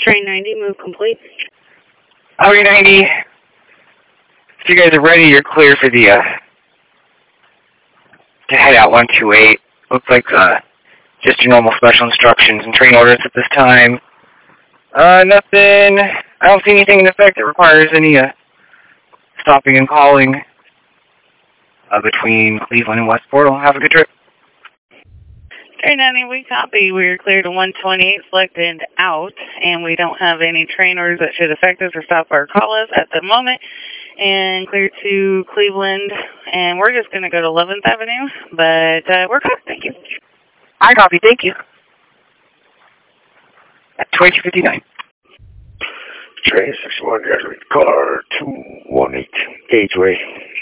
Train 90, move complete. Highway 90. If you guys are ready, you're clear for the to head out 128. Looks like just your normal special instructions and train orders at this time. Nothing. I don't see anything in effect that requires any stopping and calling between Cleveland and Westport. Have a good trip. Train 90, we copy. We're clear to 128, selected out, and we don't have any train orders that should affect us or stop our call us at the moment. And clear to Cleveland, and we're just going to go to 11th Avenue, but we're good. Thank you. I copy. Thank you. At 2259. Train 61, graduate car 218, Gageway.